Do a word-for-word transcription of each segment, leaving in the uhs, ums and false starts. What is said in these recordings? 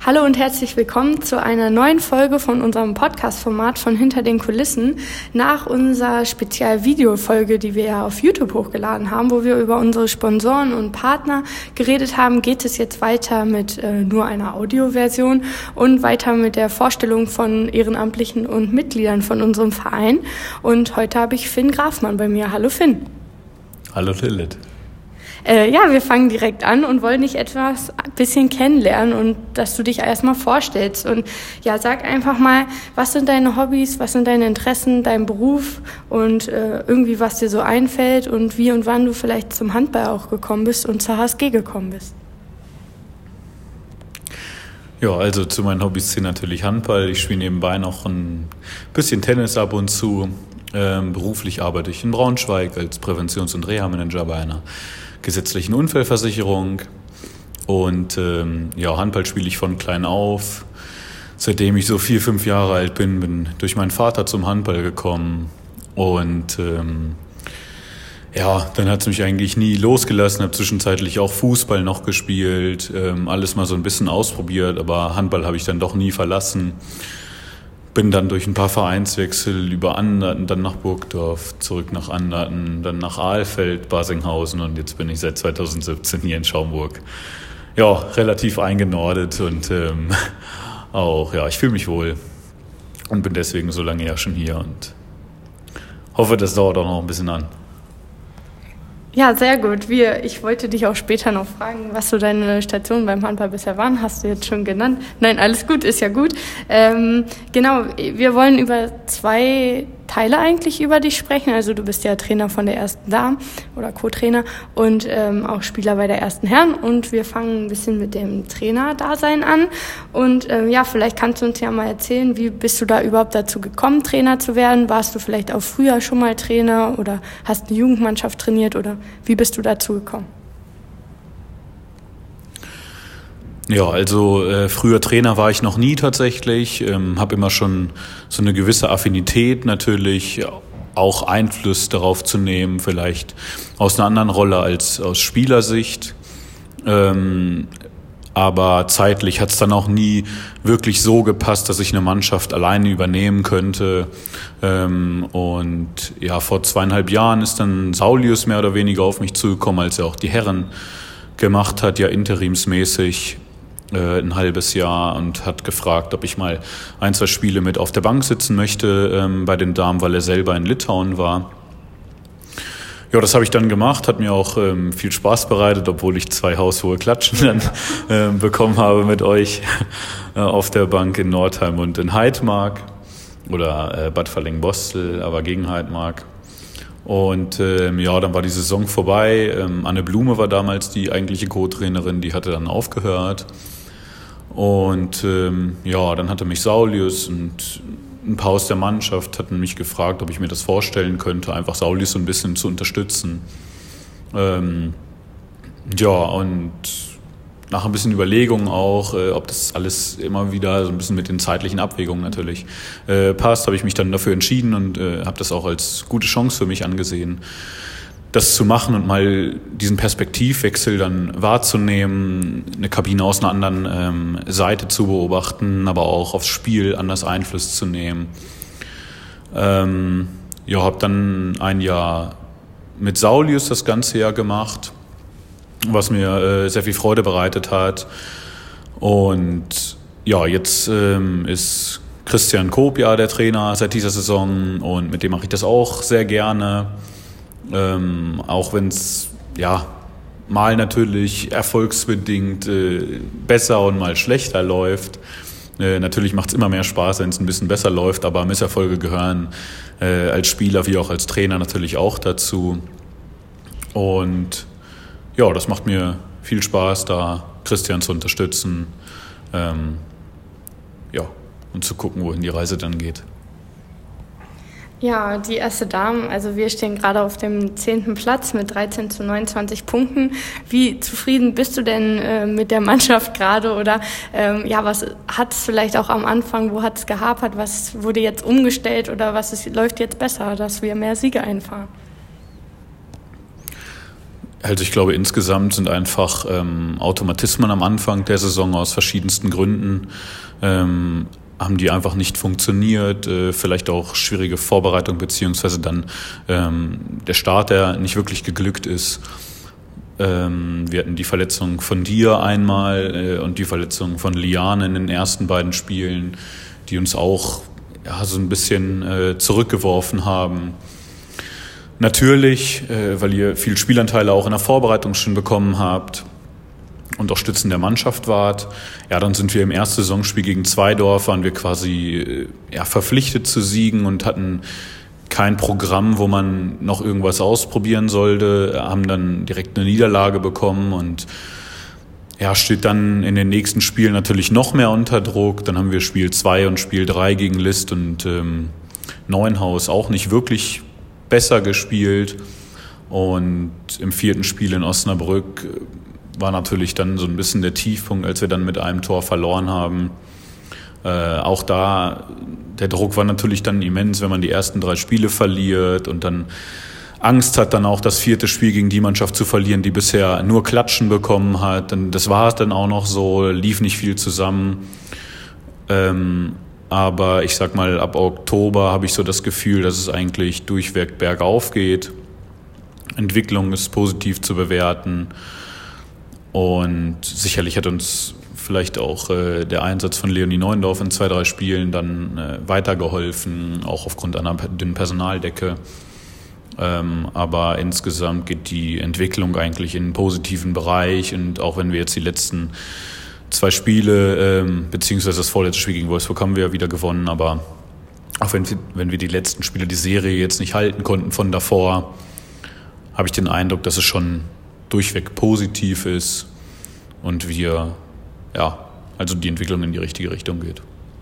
Hallo und herzlich willkommen zu einer neuen Folge von unserem Podcast-Format von Hinter den Kulissen. Nach unserer Spezial-Video-Folge, die wir ja auf YouTube hochgeladen haben, wo wir über unsere Sponsoren und Partner geredet haben, geht es jetzt weiter mit äh, nur einer Audioversion und weiter mit der Vorstellung von Ehrenamtlichen und Mitgliedern von unserem Verein. Und heute habe ich Finn Grafmann bei mir. Hallo Finn. Hallo Lilith. Äh, ja, wir fangen direkt an und wollen dich etwas ein bisschen kennenlernen und dass du dich erstmal vorstellst. Und ja, sag einfach mal, was sind deine Hobbys, was sind deine Interessen, dein Beruf und äh, irgendwie, was dir so einfällt und wie und wann du vielleicht zum Handball auch gekommen bist und zur H S G gekommen bist. Ja, also zu meinen Hobbys zählen natürlich Handball. Ich spiele nebenbei noch ein bisschen Tennis ab und zu. Ähm, beruflich arbeite ich in Braunschweig als Präventions- und Reha-Manager bei einer gesetzlichen Unfallversicherung. Und ähm, ja, Handball spiele ich von klein auf. Seitdem ich so vier, fünf Jahre alt bin, bin durch meinen Vater zum Handball gekommen. Und ähm, ja, dann hat es mich eigentlich nie losgelassen. Habe zwischenzeitlich auch Fußball noch gespielt, ähm, alles mal so ein bisschen ausprobiert, aber Handball habe ich dann doch nie verlassen. Bin dann durch ein paar Vereinswechsel über Anderten, dann nach Burgdorf, zurück nach Anderten, dann nach Ahlfeld, Basinghausen und jetzt bin ich seit zweitausendsiebzehn hier in Schaumburg. Ja, relativ eingenordet und ähm, auch, ja, ich fühle mich wohl und bin deswegen so lange ja schon hier und hoffe, das dauert auch noch ein bisschen an. Ja, sehr gut. Wir, ich wollte dich auch später noch fragen, was so deine Stationen beim Handball bisher waren. Hast du jetzt schon genannt? Nein, alles gut, ist ja gut. Ähm, genau, wir wollen über zwei Teile eigentlich über dich sprechen. Also du bist ja Trainer von der ersten Damen oder Co-Trainer und ähm, auch Spieler bei der ersten Herren. Und wir fangen ein bisschen mit dem Trainer-Dasein an. Und ähm, ja, vielleicht kannst du uns ja mal erzählen, wie bist du da überhaupt dazu gekommen, Trainer zu werden? Warst du vielleicht auch früher schon mal Trainer oder hast eine Jugendmannschaft trainiert oder wie bist du dazu gekommen? Ja, also äh, früher Trainer war ich noch nie tatsächlich, ähm, habe immer schon so eine gewisse Affinität natürlich, auch Einfluss darauf zu nehmen, vielleicht aus einer anderen Rolle als aus Spielersicht. Ähm, aber zeitlich hat es dann auch nie wirklich so gepasst, dass ich eine Mannschaft alleine übernehmen könnte. Ähm, und ja, vor zweieinhalb Jahren ist dann Saulius mehr oder weniger auf mich zugekommen, als er auch die Herren gemacht hat, ja interimsmäßig. Ein halbes Jahr und hat gefragt, ob ich mal ein, zwei Spiele mit auf der Bank sitzen möchte ähm, bei den Damen, weil er selber in Litauen war. Ja, das habe ich dann gemacht, hat mir auch ähm, viel Spaß bereitet, obwohl ich zwei haushohe Klatschen dann ähm, bekommen habe mit euch äh, auf der Bank in Nordheim und in Heidmark oder äh, Bad Verlingen-Bostel, aber gegen Heidmark. Und ähm, ja, dann war die Saison vorbei. Ähm, Anne Blume war damals die eigentliche Co-Trainerin, die hatte dann aufgehört. Und ähm, ja, dann hatte mich Saulius und ein paar aus der Mannschaft hatten mich gefragt, ob ich mir das vorstellen könnte, einfach Saulius so ein bisschen zu unterstützen. Ähm, ja, und nach ein bisschen Überlegung auch, äh, ob das alles immer wieder so ein bisschen mit den zeitlichen Abwägungen natürlich äh, passt, habe ich mich dann dafür entschieden und äh, habe das auch als gute Chance für mich angesehen, das zu machen und mal diesen Perspektivwechsel dann wahrzunehmen, eine Kabine aus einer anderen ähm, Seite zu beobachten, aber auch aufs Spiel anders Einfluss zu nehmen. Ähm, ja, habe dann ein Jahr mit Saulius das ganze Jahr gemacht, was mir äh, sehr viel Freude bereitet hat. Und ja, jetzt ähm, ist Christian Koop ja der Trainer seit dieser Saison und mit dem mache ich das auch sehr gerne. Ähm, auch wenn es ja mal natürlich erfolgsbedingt äh, besser und mal schlechter läuft. Äh, natürlich macht es immer mehr Spaß, wenn es ein bisschen besser läuft, aber Misserfolge gehören äh, als Spieler wie auch als Trainer natürlich auch dazu. Und ja, das macht mir viel Spaß, da Christian zu unterstützen, ähm, ja, und zu gucken, wohin die Reise dann geht. Ja, die erste Dame, also wir stehen gerade auf dem zehnten Platz mit dreizehn zu neunundzwanzig Punkten. Wie zufrieden bist du denn äh, mit der Mannschaft gerade oder ähm, ja, was hat es vielleicht auch am Anfang, wo hat es gehapert, was wurde jetzt umgestellt oder was ist, läuft jetzt besser, dass wir mehr Siege einfahren? Also ich glaube, insgesamt sind einfach ähm, Automatismen am Anfang der Saison aus verschiedensten Gründen, ähm, haben die einfach nicht funktioniert, äh, vielleicht auch schwierige Vorbereitung beziehungsweise dann ähm, der Start, der nicht wirklich geglückt ist. Ähm, wir hatten die Verletzung von dir einmal äh, und die Verletzung von Liane in den ersten beiden Spielen, die uns auch ja, so ein bisschen äh, zurückgeworfen haben. Natürlich, äh, weil ihr viel Spielanteile auch in der Vorbereitung schon bekommen habt und auch Stützen der Mannschaft wart. Ja, dann sind wir im ersten Saisonspiel gegen Zweidorf, waren wir quasi äh, ja, verpflichtet zu siegen und hatten kein Programm, wo man noch irgendwas ausprobieren sollte, haben dann direkt eine Niederlage bekommen und ja, steht dann in den nächsten Spielen natürlich noch mehr unter Druck. Dann haben wir Spiel zwei und Spiel drei gegen List und ähm, Neuenhaus auch nicht wirklich besser gespielt. Und im vierten Spiel in Osnabrück war natürlich dann so ein bisschen der Tiefpunkt, als wir dann mit einem Tor verloren haben. Äh, auch da, der Druck war natürlich dann immens, wenn man die ersten drei Spiele verliert und dann Angst hat, dann auch das vierte Spiel gegen die Mannschaft zu verlieren, die bisher nur Klatschen bekommen hat. Und das war es dann auch noch so, lief nicht viel zusammen. Ähm, aber ich sag mal, ab Oktober habe ich so das Gefühl, dass es eigentlich durchweg bergauf geht. Entwicklung ist positiv zu bewerten. Und sicherlich hat uns vielleicht auch äh, der Einsatz von Leonie Neuendorf in zwei, drei Spielen dann äh, weitergeholfen, auch aufgrund einer dünnen Personaldecke. Ähm, aber insgesamt geht die Entwicklung eigentlich in einen positiven Bereich. Und auch wenn wir jetzt die letzten zwei Spiele, ähm, beziehungsweise das vorletzte Spiel gegen Wolfsburg haben wir ja wieder gewonnen, aber auch wenn, wenn wir die letzten Spiele, die Serie jetzt nicht halten konnten von davor, habe ich den Eindruck, dass es schon durchweg positiv ist und wir, ja, also die Entwicklung in die richtige Richtung geht.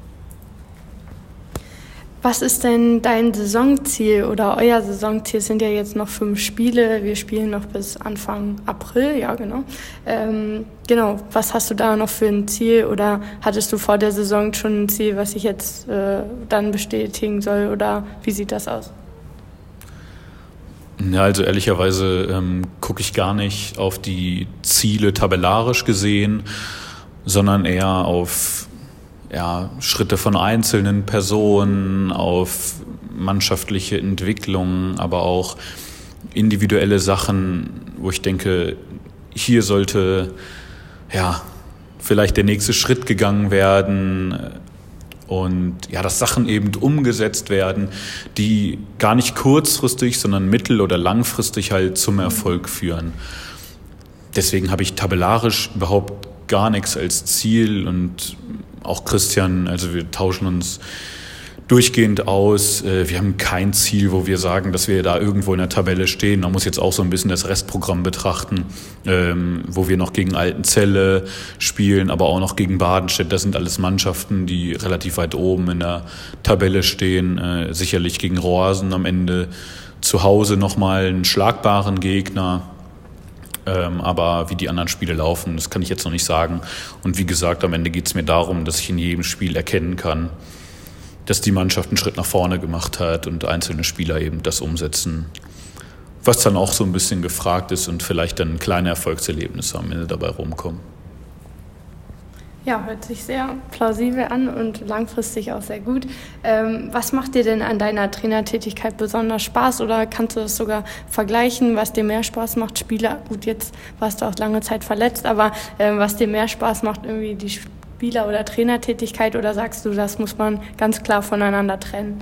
Was ist denn dein Saisonziel oder euer Saisonziel? Es sind ja jetzt noch fünf Spiele. Wir spielen noch bis Anfang April, ja genau. Ähm, genau, was hast du da noch für ein Ziel oder hattest du vor der Saison schon ein Ziel, was sich jetzt äh, dann bestätigen soll oder wie sieht das aus? Ja, also ehrlicherweise ähm, gucke ich gar nicht auf die Ziele tabellarisch gesehen, sondern eher auf ja, Schritte von einzelnen Personen, auf mannschaftliche Entwicklung, aber auch individuelle Sachen, wo ich denke, hier sollte ja vielleicht der nächste Schritt gegangen werden und ja, dass Sachen eben umgesetzt werden, die gar nicht kurzfristig, sondern mittel- oder langfristig halt zum Erfolg führen. Deswegen habe ich tabellarisch überhaupt gar nichts als Ziel und auch Christian, also wir tauschen uns durchgehend aus. Wir haben kein Ziel, wo wir sagen, dass wir da irgendwo in der Tabelle stehen. Man muss jetzt auch so ein bisschen das Restprogramm betrachten, wo wir noch gegen Altenzelle spielen, aber auch noch gegen Badenstedt. Das sind alles Mannschaften, die relativ weit oben in der Tabelle stehen. Sicherlich gegen Rohrsen am Ende zu Hause nochmal einen schlagbaren Gegner. Ähm, aber wie die anderen Spiele laufen, das kann ich jetzt noch nicht sagen. Und wie gesagt, am Ende geht es mir darum, dass ich in jedem Spiel erkennen kann, dass die Mannschaft einen Schritt nach vorne gemacht hat und einzelne Spieler eben das umsetzen, was dann auch so ein bisschen gefragt ist und vielleicht dann kleine Erfolgserlebnisse am Ende dabei rumkommen. Ja, hört sich sehr plausibel an und langfristig auch sehr gut. Ähm, was macht dir denn an deiner Trainertätigkeit besonders Spaß oder kannst du das sogar vergleichen, was dir mehr Spaß macht? Spieler, gut, jetzt warst du auch lange Zeit verletzt, aber ähm, was dir mehr Spaß macht, irgendwie die Spieler- oder Trainertätigkeit oder sagst du, das muss man ganz klar voneinander trennen?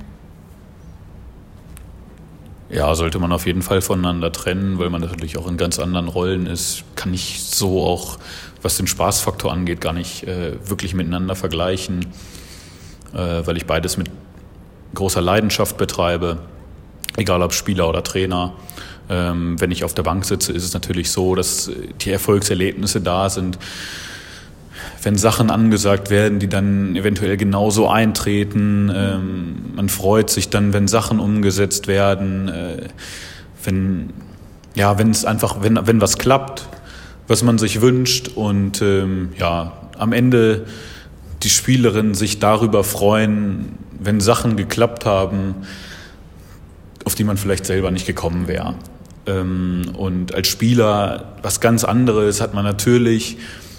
Ja, sollte man auf jeden Fall voneinander trennen, weil man natürlich auch in ganz anderen Rollen ist. Kann ich so auch, was den Spaßfaktor angeht, gar nicht äh, wirklich miteinander vergleichen, äh, weil ich beides mit großer Leidenschaft betreibe, egal ob Spieler oder Trainer. Ähm, wenn ich auf der Bank sitze, ist es natürlich so, dass die Erfolgserlebnisse da sind, wenn Sachen angesagt werden, die dann eventuell genauso eintreten. Ähm, man freut sich dann, wenn Sachen umgesetzt werden, äh, wenn ja, wenn es einfach, wenn wenn was klappt, was man sich wünscht und ähm, ja, am Ende die Spielerinnen sich darüber freuen, wenn Sachen geklappt haben, auf die man vielleicht selber nicht gekommen wäre. Ähm, und als Spieler was ganz anderes hat man natürlich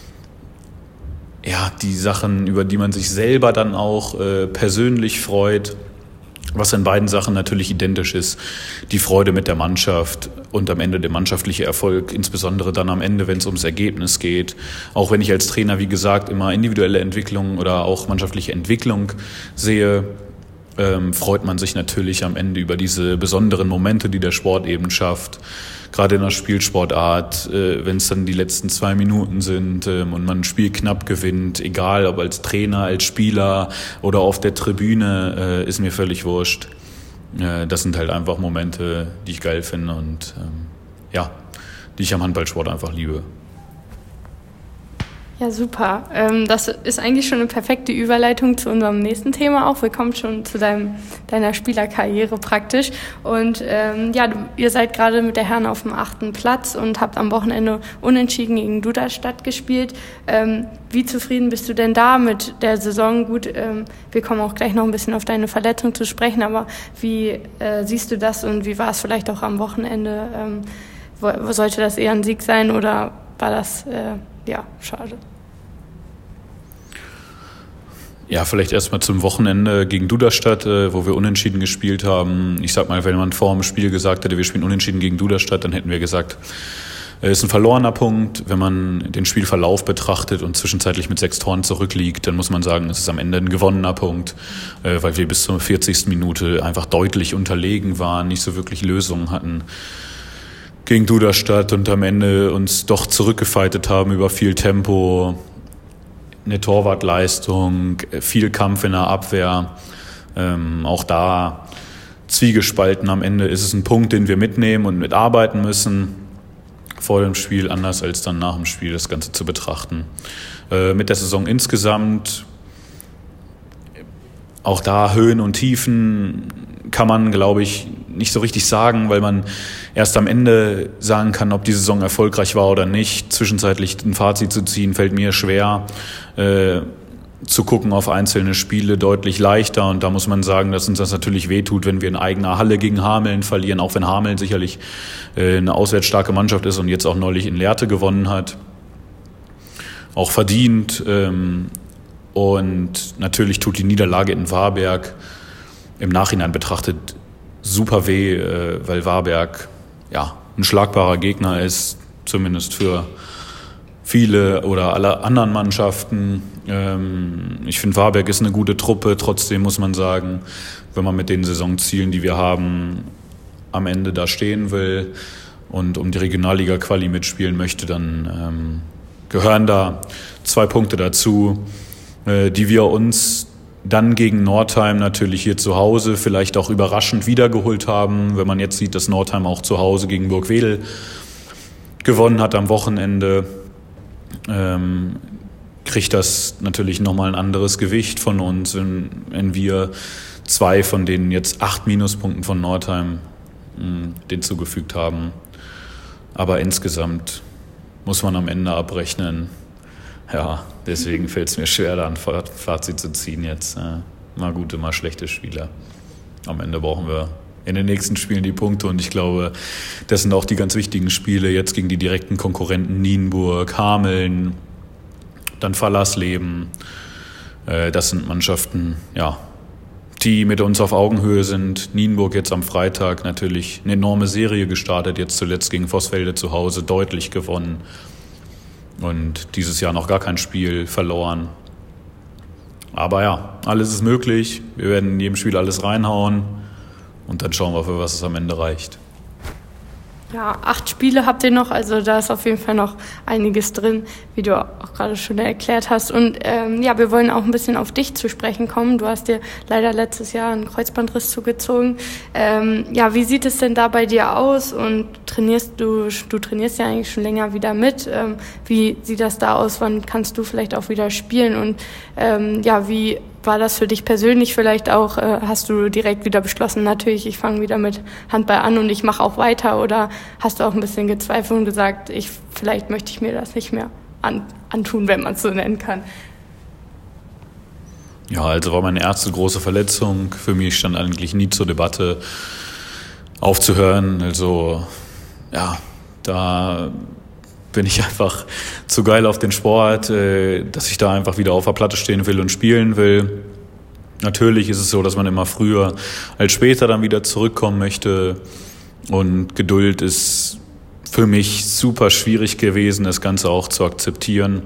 ja die Sachen, über die man sich selber dann auch äh, persönlich freut, was in beiden Sachen natürlich identisch ist. Die Freude mit der Mannschaft und am Ende der mannschaftliche Erfolg, insbesondere dann am Ende, wenn es ums Ergebnis geht. Auch wenn ich als Trainer, wie gesagt, immer individuelle Entwicklung oder auch mannschaftliche Entwicklung sehe, ähm, freut man sich natürlich am Ende über diese besonderen Momente, die der Sport eben schafft. Gerade in der Spielsportart, äh, wenn es dann die letzten zwei Minuten sind ähm, und man ein Spiel knapp gewinnt, egal ob als Trainer, als Spieler oder auf der Tribüne, äh, ist mir völlig wurscht. Äh, das sind halt einfach Momente, die ich geil finde und ähm, ja, die ich am Handballsport einfach liebe. Ja, super. Ähm, das ist eigentlich schon eine perfekte Überleitung zu unserem nächsten Thema auch. Wir kommen schon zu deinem, deiner Spielerkarriere praktisch. Und ähm, ja, du, ihr seid gerade mit der Herren auf dem achten Platz und habt am Wochenende unentschieden gegen Duderstadt gespielt. Ähm, wie zufrieden bist du denn da mit der Saison? Gut, ähm, wir kommen auch gleich noch ein bisschen auf deine Verletzung zu sprechen, aber wie äh, siehst du das und wie war es vielleicht auch am Wochenende? Ähm, wo, sollte das eher ein Sieg sein oder war das... Äh, Ja, schade. Ja, vielleicht erstmal zum Wochenende gegen Duderstadt, wo wir unentschieden gespielt haben. Ich sag mal, wenn man vor dem Spiel gesagt hätte, wir spielen unentschieden gegen Duderstadt, dann hätten wir gesagt, es ist ein verlorener Punkt. Wenn man den Spielverlauf betrachtet und zwischenzeitlich mit sechs Toren zurückliegt, dann muss man sagen, es ist am Ende ein gewonnener Punkt, weil wir bis zur vierzigsten Minute einfach deutlich unterlegen waren, nicht so wirklich Lösungen hatten gegen Duderstadt und am Ende uns doch zurückgefeitet haben über viel Tempo, eine Torwartleistung, viel Kampf in der Abwehr. Ähm, auch da zwiegespalten. Am Ende ist es ein Punkt, den wir mitnehmen und mitarbeiten müssen. Vor dem Spiel anders als dann nach dem Spiel das Ganze zu betrachten. Äh, mit der Saison insgesamt, auch da Höhen und Tiefen kann man, glaube ich, nicht so richtig sagen, weil man erst am Ende sagen kann, ob die Saison erfolgreich war oder nicht. Zwischenzeitlich ein Fazit zu ziehen, fällt mir schwer. Äh, zu gucken auf einzelne Spiele deutlich leichter. Und da muss man sagen, dass uns das natürlich wehtut, wenn wir in eigener Halle gegen Hameln verlieren, auch wenn Hameln sicherlich äh, eine auswärtsstarke Mannschaft ist und jetzt auch neulich in Lehrte gewonnen hat. Auch verdient. Ähm, und natürlich tut die Niederlage in Varberg im Nachhinein betrachtet super weh, weil Varberg ja ein schlagbarer Gegner ist, zumindest für viele oder alle anderen Mannschaften. Ich finde, Varberg ist eine gute Truppe. Trotzdem muss man sagen, wenn man mit den Saisonzielen, die wir haben, am Ende da stehen will und um die Regionalliga-Quali mitspielen möchte, dann ähm, gehören da zwei Punkte dazu, äh, die wir uns dann gegen Nordheim natürlich hier zu Hause vielleicht auch überraschend wiedergeholt haben, wenn man jetzt sieht, dass Nordheim auch zu Hause gegen Burgwedel gewonnen hat am Wochenende, ähm, kriegt das natürlich nochmal ein anderes Gewicht von uns, wenn, wenn wir zwei von den jetzt acht Minuspunkten von Nordheim mh, den zugefügt haben. Aber insgesamt muss man am Ende abrechnen. Ja, deswegen fällt es mir schwer, da ein Fazit zu ziehen jetzt. Mal gute, mal schlechte Spieler. Am Ende brauchen wir in den nächsten Spielen die Punkte und ich glaube, das sind auch die ganz wichtigen Spiele jetzt gegen die direkten Konkurrenten Nienburg, Hameln, dann Fallersleben. Das sind Mannschaften, ja, die mit uns auf Augenhöhe sind. Nienburg jetzt am Freitag natürlich eine enorme Serie gestartet, jetzt zuletzt gegen Vossfelde zu Hause deutlich gewonnen. Und dieses Jahr noch gar kein Spiel verloren. Aber ja, alles ist möglich. Wir werden in jedem Spiel alles reinhauen. Und dann schauen wir, für was es am Ende reicht. Ja, acht Spiele habt ihr noch, also da ist auf jeden Fall noch einiges drin, wie du auch gerade schon erklärt hast. Und ähm, ja, wir wollen auch ein bisschen auf dich zu sprechen kommen. Du hast dir leider letztes Jahr einen Kreuzbandriss zugezogen. Ähm, ja, wie sieht es denn da bei dir aus? Und trainierst du, du trainierst ja eigentlich schon länger wieder mit. Ähm, wie sieht das da aus? Wann kannst du vielleicht auch wieder spielen? Und ähm, ja, wie war das für dich persönlich vielleicht auch? Äh, hast du direkt wieder beschlossen, natürlich, ich fange wieder mit Handball an und ich mache auch weiter? Oder hast du auch ein bisschen gezweifelt und gesagt, ich, vielleicht möchte ich mir das nicht mehr an, antun, wenn man es so nennen kann? Ja, also war meine erste große Verletzung. Für mich stand eigentlich nie zur Debatte aufzuhören. Also ja, da bin ich einfach zu geil auf den Sport, äh, dass ich da einfach wieder auf der Platte stehen will und spielen will. Natürlich ist es so, dass man immer früher als später dann wieder zurückkommen möchte. Und Geduld ist für mich super schwierig gewesen, das Ganze auch zu akzeptieren.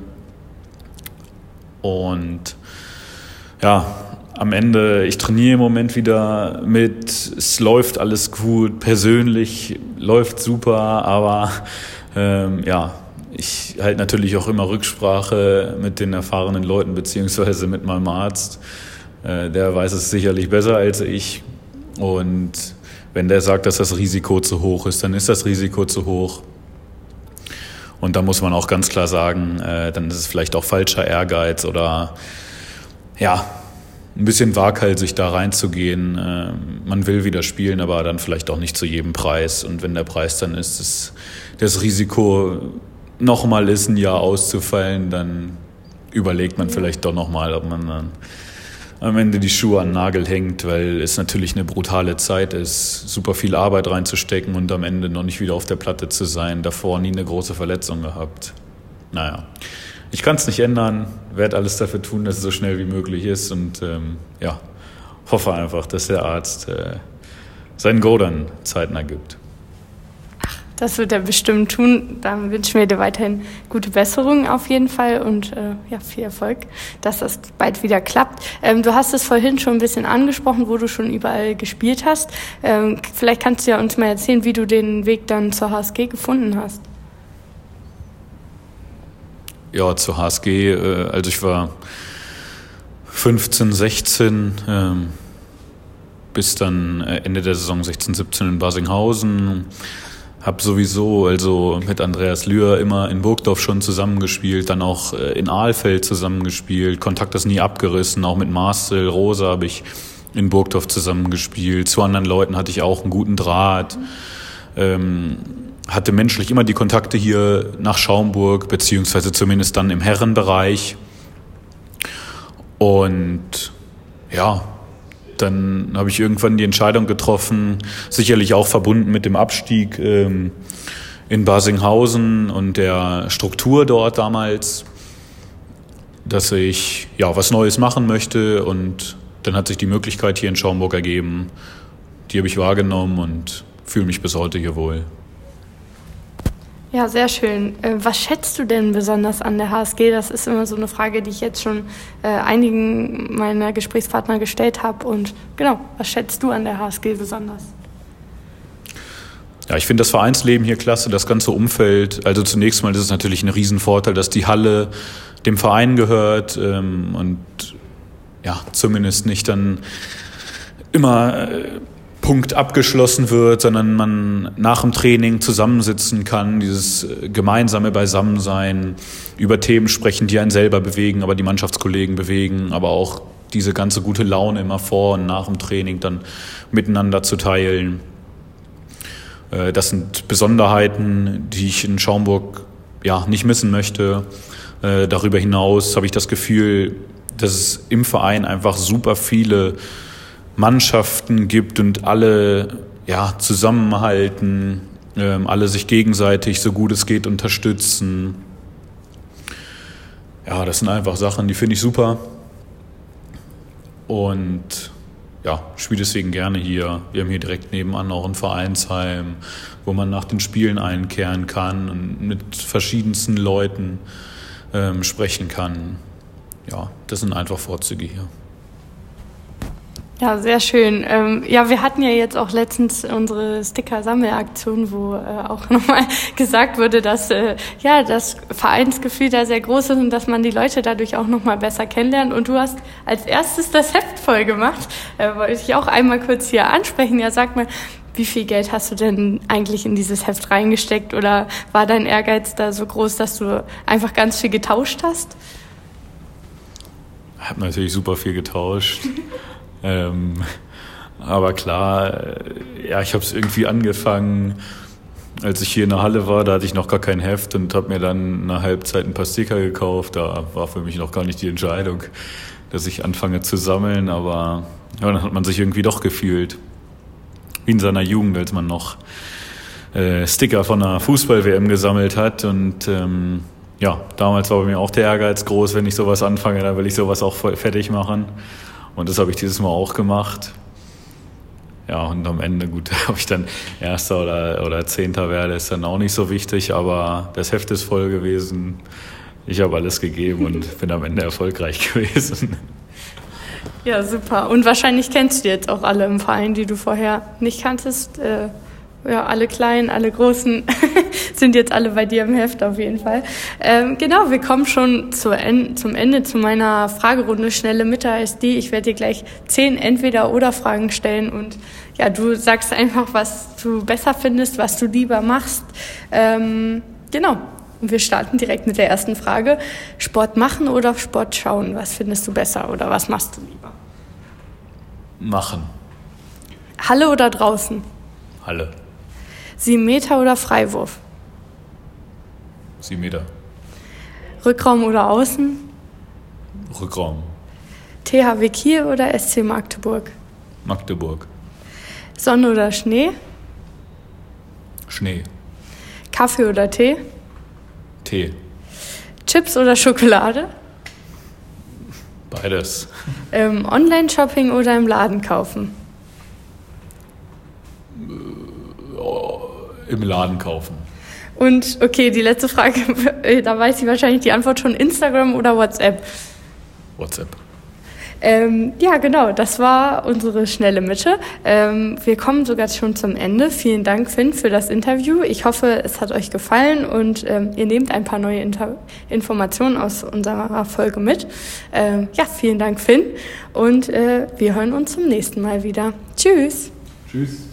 Und ja, am Ende, ich trainiere im Moment wieder mit, es läuft alles gut, persönlich läuft super, aber ähm, ja, ich halte natürlich auch immer Rücksprache mit den erfahrenen Leuten beziehungsweise mit meinem Arzt. Äh, der weiß es sicherlich besser als ich. Und wenn der sagt, dass das Risiko zu hoch ist, dann ist das Risiko zu hoch. Und da muss man auch ganz klar sagen, äh, dann ist es vielleicht auch falscher Ehrgeiz oder ja, ein bisschen waghalsig da reinzugehen. Äh, man will wieder spielen, aber dann vielleicht auch nicht zu jedem Preis. Und wenn der Preis dann ist, dass das Risiko nochmal ist, ein Jahr auszufallen, dann überlegt man vielleicht doch nochmal, ob man dann am Ende die Schuhe an den Nagel hängt, weil es natürlich eine brutale Zeit ist, super viel Arbeit reinzustecken und am Ende noch nicht wieder auf der Platte zu sein, davor nie eine große Verletzung gehabt. Naja, ich kann es nicht ändern, werde alles dafür tun, dass es so schnell wie möglich ist und ähm, ja, hoffe einfach, dass der Arzt äh, seinen Go dann zeitnah gibt. Das wird er bestimmt tun. Dann wünschen wir dir weiterhin gute Besserung auf jeden Fall und äh, ja, viel Erfolg, dass das bald wieder klappt. Ähm, du hast es vorhin schon ein bisschen angesprochen, wo du schon überall gespielt hast. Ähm, vielleicht kannst du ja uns mal erzählen, wie du den Weg dann zur H S G gefunden hast. Ja, zur H S G, äh, also ich war fünfzehn, sechzehn, ähm, bis dann Ende der Saison sechzehn, siebzehn in Barsinghausen. Hab sowieso also mit Andreas Lühr immer in Burgdorf schon zusammengespielt, dann auch in Ahlfeld zusammengespielt, Kontakt ist nie abgerissen, auch mit Marcel Rosa habe ich in Burgdorf zusammengespielt, zu anderen Leuten hatte ich auch einen guten Draht, ähm, hatte menschlich immer die Kontakte hier nach Schaumburg, beziehungsweise zumindest dann im Herrenbereich und ja, dann habe ich irgendwann die Entscheidung getroffen, sicherlich auch verbunden mit dem Abstieg ähm, in Barsinghausen und der Struktur dort damals, dass ich ja was Neues machen möchte und dann hat sich die Möglichkeit hier in Schaumburg ergeben. Die habe ich wahrgenommen und fühle mich bis heute hier wohl. Ja, sehr schön. Was schätzt du denn besonders an der H S G? Das ist immer so eine Frage, die ich jetzt schon äh, einigen meiner Gesprächspartner gestellt habe. Und genau, was schätzt du an der H S G besonders? Ja, ich finde das Vereinsleben hier klasse, das ganze Umfeld. Also zunächst mal ist es natürlich ein Riesenvorteil, dass die Halle dem Verein gehört ähm, und ja, zumindest nicht dann immer äh, Punkt abgeschlossen wird, sondern man nach dem Training zusammensitzen kann, dieses gemeinsame Beisammensein, über Themen sprechen, die einen selber bewegen, aber die Mannschaftskollegen bewegen, aber auch diese ganze gute Laune immer vor und nach dem Training dann miteinander zu teilen. Das sind Besonderheiten, die ich in Schaumburg ja nicht missen möchte. Darüber hinaus habe ich das Gefühl, dass es im Verein einfach super viele Mannschaften gibt und alle ja, zusammenhalten, ähm, alle sich gegenseitig so gut es geht unterstützen. Ja, das sind einfach Sachen, die finde ich super. Und ja, ich spiele deswegen gerne hier. Wir haben hier direkt nebenan auch ein Vereinsheim, wo man nach den Spielen einkehren kann und mit verschiedensten Leuten ähm, sprechen kann. Ja, das sind einfach Vorzüge hier. Ja, sehr schön. Ähm, ja, wir hatten ja jetzt auch letztens unsere Sticker-Sammelaktion, wo äh, auch nochmal gesagt wurde, dass äh, ja das Vereinsgefühl da sehr groß ist und dass man die Leute dadurch auch nochmal besser kennenlernt. Und du hast als erstes das Heft voll gemacht. Äh, wollte ich auch einmal kurz hier ansprechen. Ja, sag mal, wie viel Geld hast du denn eigentlich in dieses Heft reingesteckt? Oder war dein Ehrgeiz da so groß, dass du einfach ganz viel getauscht hast? Ich habe natürlich super viel getauscht. Ähm, aber klar, ja, ich habe es irgendwie angefangen, als ich hier in der Halle war, da hatte ich noch gar kein Heft und habe mir dann in der Halbzeit ein paar Sticker gekauft. Da war für mich noch gar nicht die Entscheidung, dass ich anfange zu sammeln, aber ja, dann hat man sich irgendwie doch gefühlt wie in seiner Jugend, als man noch äh, Sticker von einer Fußball-W M gesammelt hat. Und ähm, ja, damals war bei mir auch der Ehrgeiz groß, wenn ich sowas anfange, dann will ich sowas auch fertig machen. Und das habe ich dieses Mal auch gemacht. Ja, und am Ende, gut, ob ich dann Erster oder, oder Zehnter werde, ist dann auch nicht so wichtig, aber das Heft ist voll gewesen. Ich habe alles gegeben und bin am Ende erfolgreich gewesen. Ja, super. Und wahrscheinlich kennst du jetzt auch alle im Verein, die du vorher nicht kanntest. Äh, ja, alle Kleinen, alle Großen sind jetzt alle bei dir im Heft auf jeden Fall. Ähm, genau, wir kommen schon zur en- zum Ende zu meiner Fragerunde Schnelle Mitte heißt die. Ich werde dir gleich zehn Entweder-oder-Fragen stellen und ja, du sagst einfach, was du besser findest, was du lieber machst. Ähm, genau. Und wir starten direkt mit der ersten Frage. Sport machen oder Sport schauen? Was findest du besser oder was machst du lieber? Machen. Halle oder draußen? Halle. Sieben Meter oder Freiwurf? Sieben Meter. Rückraum oder Außen? Rückraum. T H W Kiel oder S C Magdeburg? Magdeburg. Sonne oder Schnee? Schnee. Kaffee oder Tee? Tee. Chips oder Schokolade? Beides. Ähm, Online-Shopping oder im Laden kaufen? Im Laden kaufen. Und okay, die letzte Frage, da weiß ich wahrscheinlich die Antwort schon. Instagram oder WhatsApp? WhatsApp. Ähm, ja, genau, das war unsere schnelle Mitte. Ähm, wir kommen sogar schon zum Ende. Vielen Dank, Finn, für das Interview. Ich hoffe, es hat euch gefallen und ähm, ihr nehmt ein paar neue Inter- Informationen aus unserer Folge mit. Ähm, ja, vielen Dank, Finn. Und äh, wir hören uns zum nächsten Mal wieder. Tschüss. Tschüss.